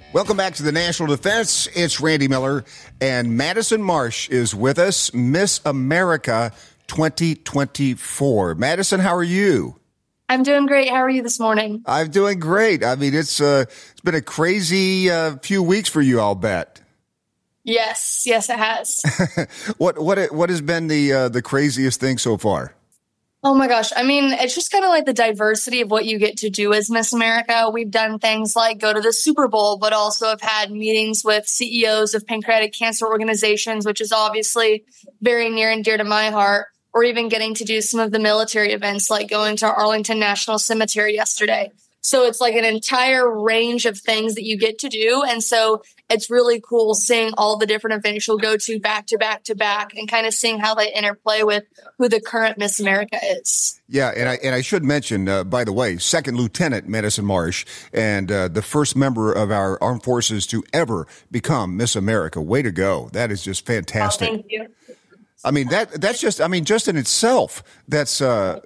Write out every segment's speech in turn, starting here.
Welcome back to the National Defense. It's Randy Miller, and Madison Marsh is with us, Miss America 2024. Madison, how are you? I'm doing great. How are you this morning? I'm doing great. I mean, it's been a crazy few weeks for you, I'll bet. Yes, it has. What has been the craziest thing so far? Oh my gosh. I mean, it's just kind of like the diversity of what you get to do as Miss America. We've done things like go to the Super Bowl, but also have had meetings with CEOs of pancreatic cancer organizations, which is obviously very near and dear to my heart, or even getting to do some of the military events like going to Arlington National Cemetery yesterday. So it's like an entire range of things that you get to do. And so it's really cool seeing all the different events you'll go to back to back to back and kind of seeing how they interplay with who the current Miss America is. Yeah, and I should mention, by the way, Second Lieutenant Madison Marsh, and the first member of our armed forces to ever become Miss America. Way to go. That is just fantastic. Oh, thank you. I mean, that's just, just in itself, that's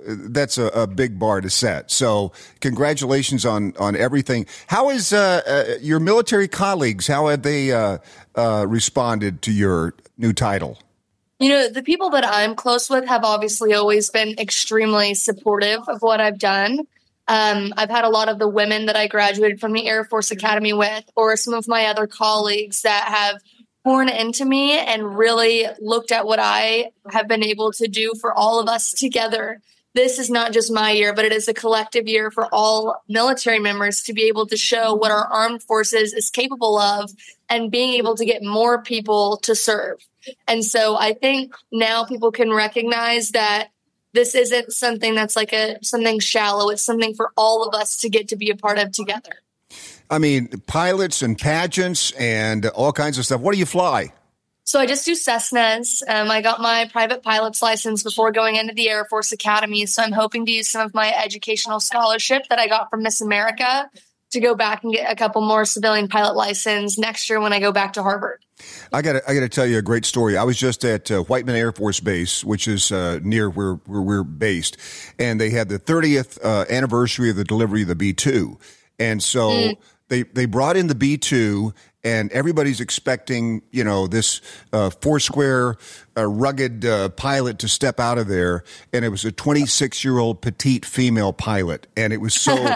a big bar to set. So congratulations on everything. How is your military colleagues? How have they responded to your new title? You know, the people that I'm close with have obviously always been extremely supportive of what I've done. I've had a lot of the women that I graduated from the Air Force Academy with, or some of my other colleagues that have poured into me and really looked at what I have been able to do for all of us together. This is not just my year, but it is a collective year for all military members to be able to show what our armed forces is capable of and being able to get more people to serve. And so I think now people can recognize that this isn't something that's like something shallow. It's something for all of us to get to be a part of together. I mean, pilots and pageants and all kinds of stuff. What do you fly? So I just do Cessnas. I got my private pilot's license before going into the Air Force Academy. So I'm hoping to use some of my educational scholarship that I got from Miss America to go back and get a couple more civilian pilot license next year when I go back to Harvard. I got to tell you a great story. I was just at Whiteman Air Force Base, which is near where we're based, and they had the 30th anniversary of the delivery of the B-2. And so they brought in the B-2, and everybody's expecting, this four-square, rugged pilot to step out of there. And it was a 26-year-old petite female pilot. And it was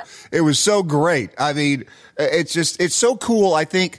so great. I mean, it's so cool. I think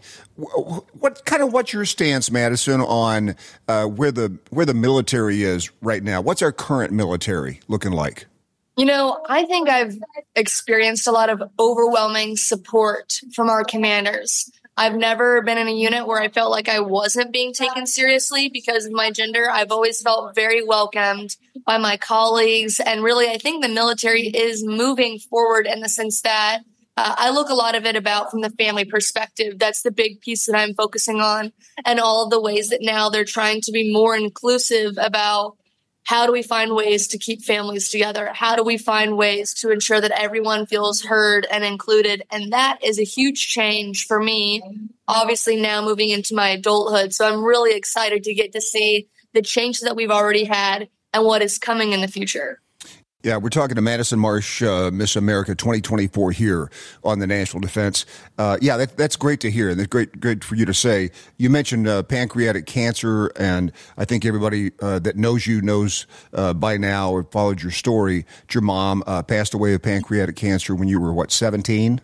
what's your stance, Madison, on where the military is right now? What's our current military looking like? You know, I think I've experienced a lot of overwhelming support from our commanders. I've never been in a unit where I felt like I wasn't being taken seriously because of my gender. I've always felt very welcomed by my colleagues. And really, I think the military is moving forward in the sense that I look a lot of it about from the family perspective. That's the big piece that I'm focusing on, and all of the ways that now they're trying to be more inclusive about how do we find ways to keep families together? How do we find ways to ensure that everyone feels heard and included? And that is a huge change for me, obviously now moving into my adulthood. So I'm really excited to get to see the changes that we've already had and what is coming in the future. Yeah, we're talking to Madison Marsh, Miss America 2024 here on the National Defense. That's great to hear, and it's great for you to say. You mentioned pancreatic cancer, and I think everybody that knows you knows by now or followed your story. Your mom passed away of pancreatic cancer when you were, 17?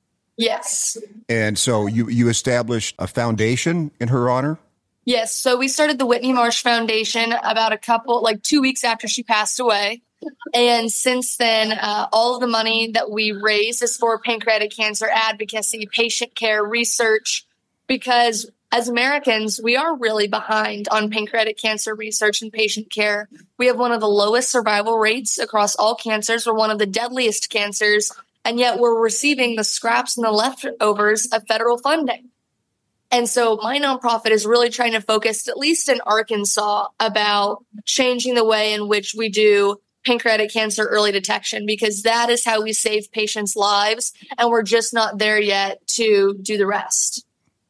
Yes. And so you established a foundation in her honor? Yes. So we started the Whitney Marsh Foundation about 2 weeks after she passed away. And since then, all of the money that we raise is for pancreatic cancer advocacy, patient care, research, because as Americans, we are really behind on pancreatic cancer research and patient care. We have one of the lowest survival rates across all cancers. We're one of the deadliest cancers, and yet we're receiving the scraps and the leftovers of federal funding. And so my nonprofit is really trying to focus, at least in Arkansas, about changing the way in which we do pancreatic cancer early detection, because that is how we save patients' lives. And we're just not there yet to do the rest.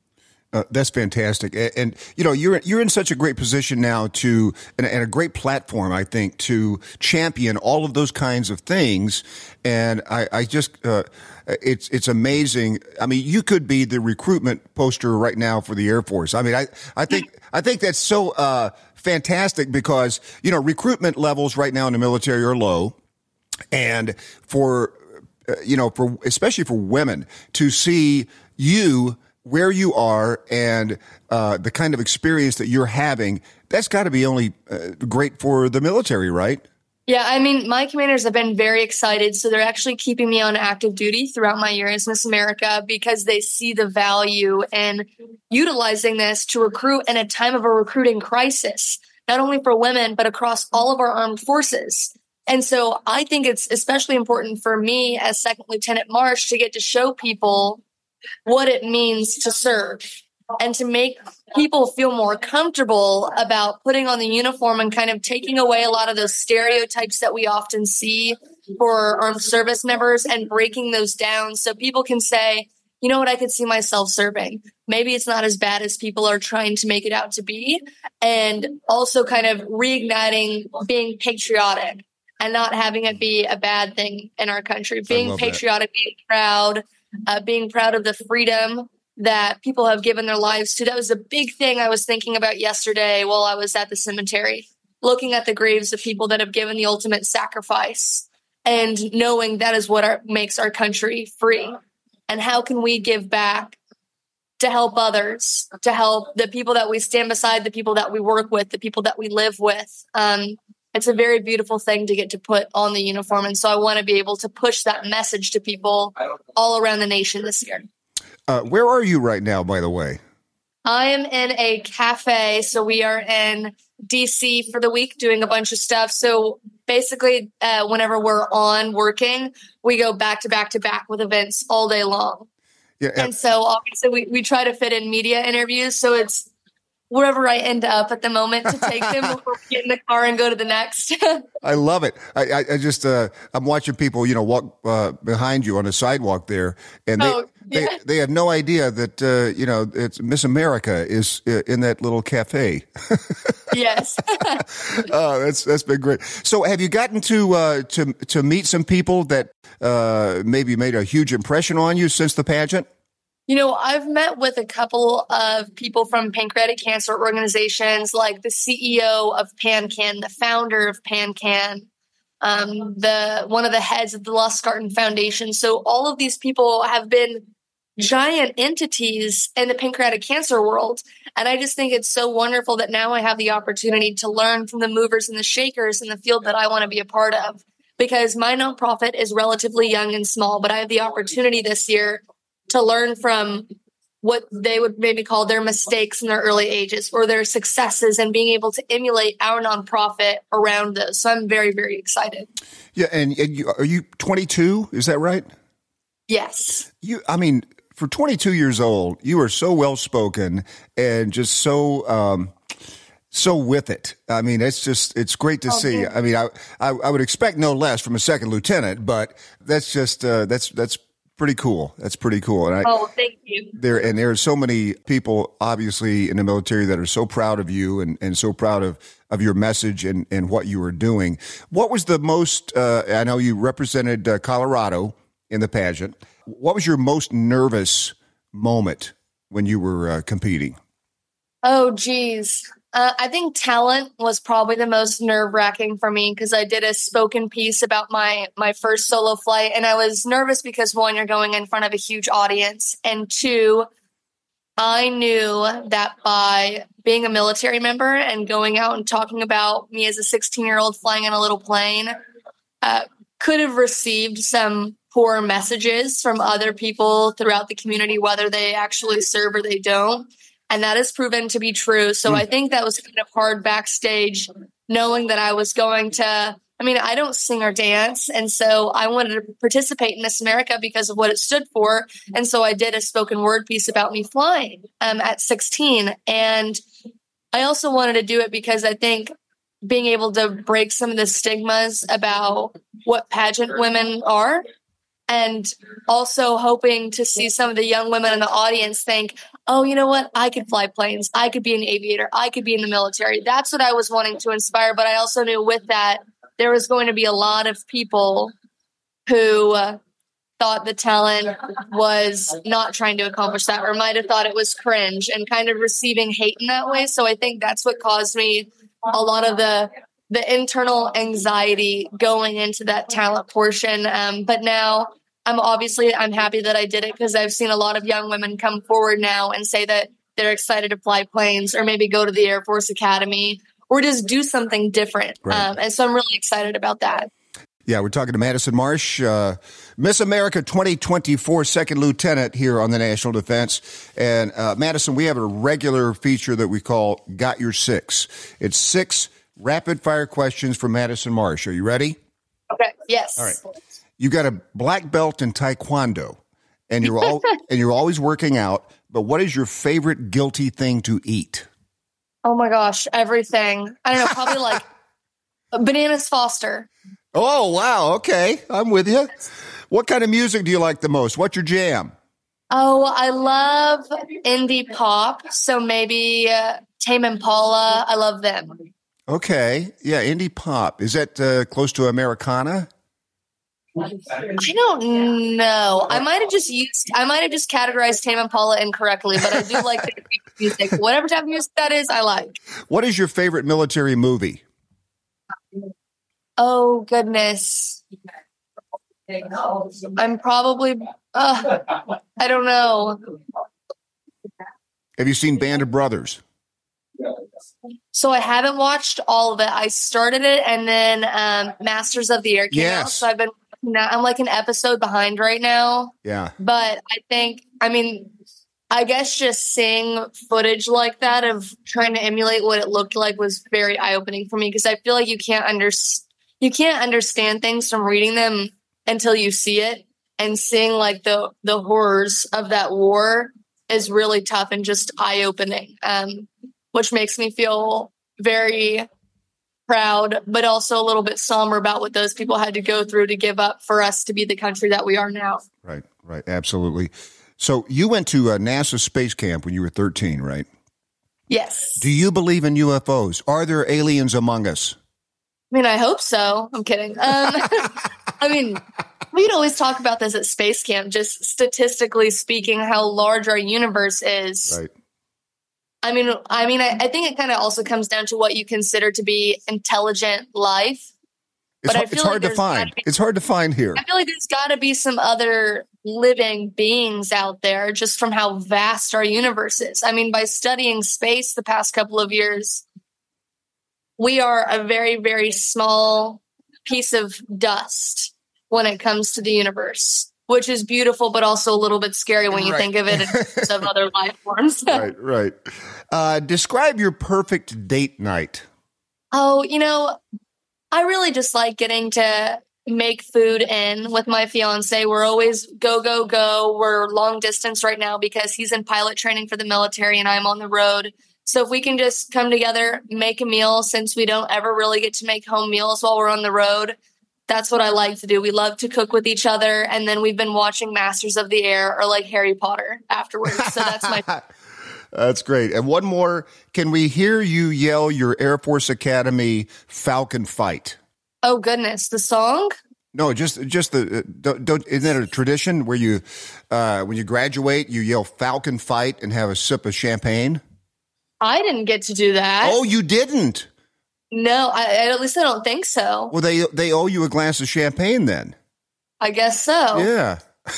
That's fantastic, and you know you're in such a great position now to and a great platform, I think, to champion all of those kinds of things. And I just it's amazing. I mean, you could be the recruitment poster right now for the Air Force. I mean, I think that's so fantastic because you know recruitment levels right now in the military are low, and for for especially for women to see you where you are and the kind of experience that you're having, that's got to be only great for the military, right? Yeah, I mean, my commanders have been very excited. So they're actually keeping me on active duty throughout my year as Miss America because they see the value in utilizing this to recruit in a time of a recruiting crisis, not only for women, but across all of our armed forces. And so I think it's especially important for me as Second Lieutenant Marsh to get to show people what it means to serve and to make people feel more comfortable about putting on the uniform and kind of taking away a lot of those stereotypes that we often see for armed service members and breaking those down so people can say, you know what, I could see myself serving. Maybe it's not as bad as people are trying to make it out to be. And also kind of reigniting being patriotic and not having it be a bad thing in our country. Being patriotic, being proud of the freedom that people have given their lives to. That was a big thing I was thinking about yesterday while I was at the cemetery, looking at the graves of people that have given the ultimate sacrifice and knowing that is what makes our country free. And how can we give back to help others, to help the people that we stand beside, the people that we work with, the people that we live with. It's a very beautiful thing to get to put on the uniform. And so I want to be able to push that message to people all around the nation this year. Where are you right now, by the way? I am in a cafe. So we are in DC for the week doing a bunch of stuff. So basically, whenever we're on working, we go back to back to back with events all day long. Yeah, and so obviously we try to fit in media interviews. So it's wherever I end up at the moment to take them before we get in the car and go to the next. I love it. I just, I'm watching people, walk behind you on the sidewalk there, and they have no idea that, it's Miss America is in that little cafe. Yes. Oh, that's been great. So have you gotten to meet some people that maybe made a huge impression on you since the pageant? I've met with a couple of people from pancreatic cancer organizations, like the CEO of PanCan, the founder of PanCan, one of the heads of the Lustgarten Foundation. So all of these people have been giant entities in the pancreatic cancer world. And I just think it's so wonderful that now I have the opportunity to learn from the movers and the shakers in the field that I want to be a part of. Because my nonprofit is relatively young and small, but I have the opportunity this year to learn from what they would maybe call their mistakes in their early ages or their successes and being able to emulate our nonprofit around those. So I'm very, very excited. Yeah. And are you 22? Is that right? Yes. For 22 years old, you are so well-spoken and just so with it. I mean, it's great to see. I mean, I would expect no less from a second lieutenant, but that's just, that's pretty cool. That's pretty cool. And thank you. There are so many people, obviously, in the military that are so proud of you and so proud of your message and what you are doing. What was the most, I know you represented Colorado in the pageant. What was your most nervous moment when you were competing? Oh, geez. I think talent was probably the most nerve-wracking for me because I did a spoken piece about my first solo flight, and I was nervous because, one, you're going in front of a huge audience, and two, I knew that by being a military member and going out and talking about me as a 16-year-old flying in a little plane could have received some poor messages from other people throughout the community, whether they actually serve or they don't. And that has proven to be true. So I think that was kind of hard backstage, knowing that I was going to, I don't sing or dance. And so I wanted to participate in Miss America because of what it stood for. And so I did a spoken word piece about me flying at 16. And I also wanted to do it because I think being able to break some of the stigmas about what pageant women are and also hoping to see some of the young women in the audience think, oh, you know what? I could fly planes. I could be an aviator. I could be in the military. That's what I was wanting to inspire. But I also knew with that, there was going to be a lot of people who thought the talent was not trying to accomplish that, or might have thought it was cringe and kind of receiving hate in that way. So I think that's what caused me a lot of the internal anxiety going into that talent portion. But now I'm happy that I did it, because I've seen a lot of young women come forward now and say that they're excited to fly planes, or maybe go to the Air Force Academy, or just do something different. Right. And so I'm really excited about that. Yeah, we're talking to Madison Marsh, Miss America 2024 second lieutenant here on the National Defense. And Madison, we have a regular feature that we call Got Your Six. It's 6 rapid fire questions for Madison Marsh. Are you ready? Okay. Yes. All right. You got a black belt in Taekwondo, and you're always working out. But what is your favorite guilty thing to eat? Oh my gosh, everything. I don't know, probably like Bananas Foster. Oh, wow. Okay. I'm with you. What kind of music do you like the most? What's your jam? Oh, I love indie pop. So maybe Tame Impala. I love them. Okay. Yeah, indie pop. Is that close to Americana? I don't know. I might have just categorized Tame Impala incorrectly, but I do like the music. Whatever type of music that is, I like. What is your favorite military movie? Oh, goodness. I'm probably, I don't know. Have you seen Band of Brothers? So I haven't watched all of it. I started it, and then Masters of the Air came out. So I'm like an episode behind right now. Yeah. But I guess just seeing footage like that of trying to emulate what it looked like was very eye-opening for me, because I feel like you can't understand things from reading them until you see it, and seeing like the horrors of that war is really tough and just eye-opening, which makes me feel very proud, but also a little bit somber about what those people had to go through to give up for us to be the country that we are now. Right, absolutely. So you went to NASA Space Camp when you were 13, right? Yes. Do you believe in UFOs? Are there aliens among us? I mean, I hope so. I'm kidding. We'd always talk about this at Space Camp, just statistically speaking, how large our universe is. Right. I think it kind of also comes down to what you consider to be intelligent life. It's hard to find. It's hard to find here. I feel like there's got to be some other living beings out there, just from how vast our universe is. I mean, by studying space the past couple of years, we are a very, very small piece of dust when it comes to the universe, which is beautiful, but also a little bit scary when you think of it in terms of other life forms. Right. Describe your perfect date night. Oh, I really just like getting to make food in with my fiance. We're always go, go, go. We're long distance right now because he's in pilot training for the military and I'm on the road. So if we can just come together, make a meal, since we don't ever really get to make home meals while we're on the road, that's what I like to do. We love to cook with each other. And then we've been watching Masters of the Air or like Harry Potter afterwards. So that's my... That's great. And one more, can we hear you yell your Air Force Academy Falcon Fight? Oh, goodness. The song? No, just the, isn't that a tradition where you, when you graduate, you yell Falcon Fight and have a sip of champagne? I didn't get to do that. Oh, you didn't? No, at least I don't think so. Well, they owe you a glass of champagne then. I guess so. Yeah.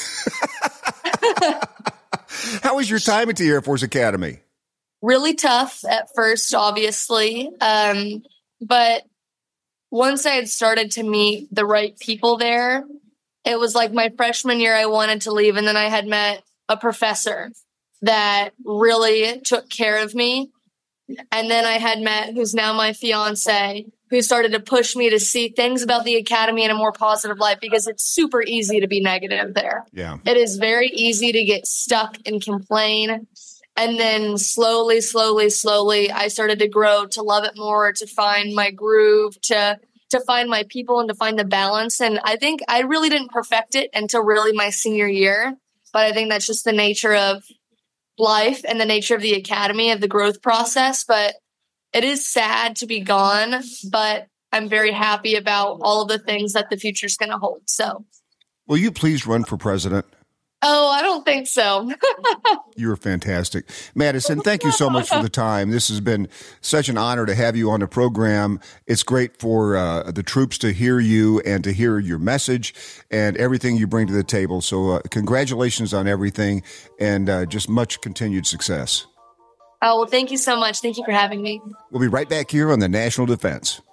How was your time at the Air Force Academy? Really tough at first, obviously. But once I had started to meet the right people there, it was like my freshman year I wanted to leave. And then I had met a professor that really took care of me. And then I had met, who's now my fiance, who started to push me to see things about the academy in a more positive light, because it's super easy to be negative there. Yeah. It is very easy to get stuck and complain. And then slowly, I started to grow, to love it more, to find my groove, to to find my people and to find the balance. And I think I really didn't perfect it until really my senior year. But I think that's just the nature of life and the nature of the academy, of the growth process. But it is sad to be gone, but I'm very happy about all of the things that the future is going to hold. So, will you please run for president? Oh, I don't think so. You're fantastic. Madison, thank you so much for the time. This has been such an honor to have you on the program. It's great for the troops to hear you and to hear your message and everything you bring to the table. So congratulations on everything and just much continued success. Oh, well, thank you so much. Thank you for having me. We'll be right back here on the National Defense.